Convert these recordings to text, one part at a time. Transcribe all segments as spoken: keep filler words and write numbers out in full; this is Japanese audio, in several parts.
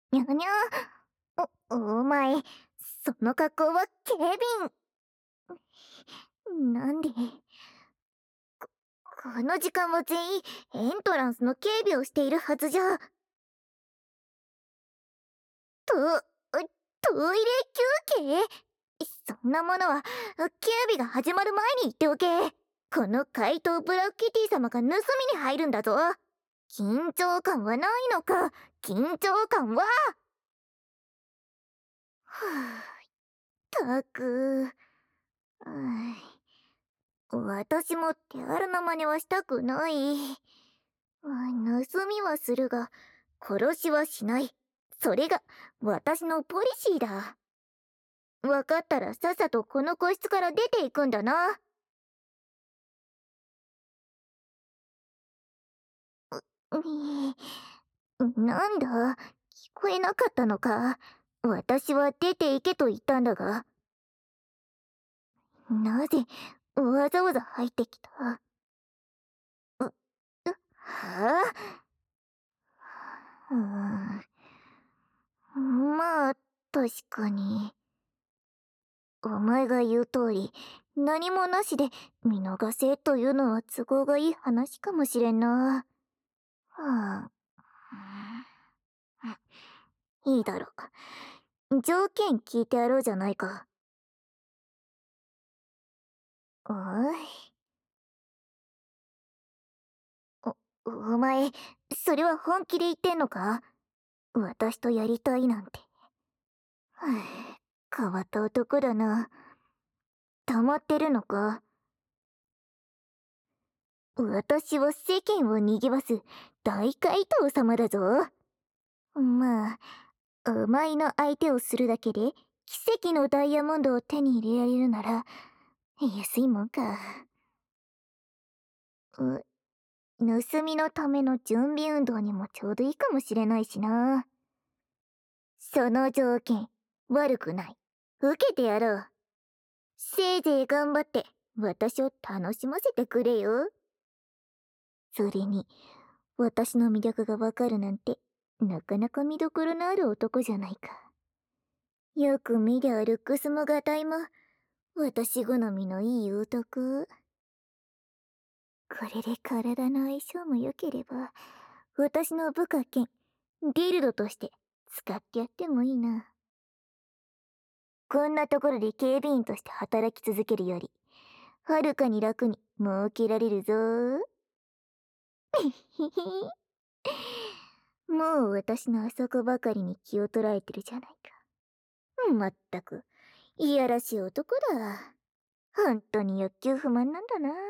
にゃにゃ。お、お前、その格好は警備員。なんで、この時間は全員エントランスの警備をしているはずじゃ。と、トイレ休憩？そんなものは警備が始まる前に言っておけ。この怪盗ブラックキティ様が盗みに入るんだぞ。緊張感はないのか？緊張感は。はぁ、たく、私も手荒な真似はしたくない。盗みはするが殺しはしない。それが私のポリシーだ。分かったらさっさとこの個室から出ていくんだな。になんだ、聞こえなかったのか？私は出て行けと言ったんだが。なぜわざわざ入ってきた？う、う、はあ？うーん、まあ、確かに。お前が言う通り、何もなしで見逃せというのは都合がいい話かもしれんな。はあ。いいだろう。条件聞いてやろうじゃないか。おい。お、お前、それは本気で言ってんのか？私とやりたいなんて。はあ、変わった男だな。溜まってるのか？私は世間を賑わす大怪盗様だぞ。まあ、お前の相手をするだけで奇跡のダイヤモンドを手に入れられるなら安いもんか。う、盗みのための準備運動にもちょうどいいかもしれないしな。その条件悪くない。受けてやろう。せいぜい頑張って私を楽しませてくれよ。それに私の魅力がわかるなんてなかなか見どころのある男じゃないか。よく見りゃルックスもガタイも私好みのいい男。これで体の相性も良ければ私の部下兼ディルドとして使ってやってもいいな。こんなところで警備員として働き続けるよりはるかに楽に儲けられるぞ。もう私のあそこばかりに気を取られてるじゃないか。まったくいやらしい男だ。本当に欲求不満なんだな。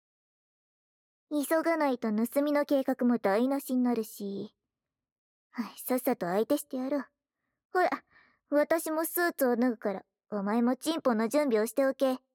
急がないと盗みの計画も台無しになるし。はい、さっさと相手してやろう。ほら、私もスーツを脱ぐからお前もチンポの準備をしておけ。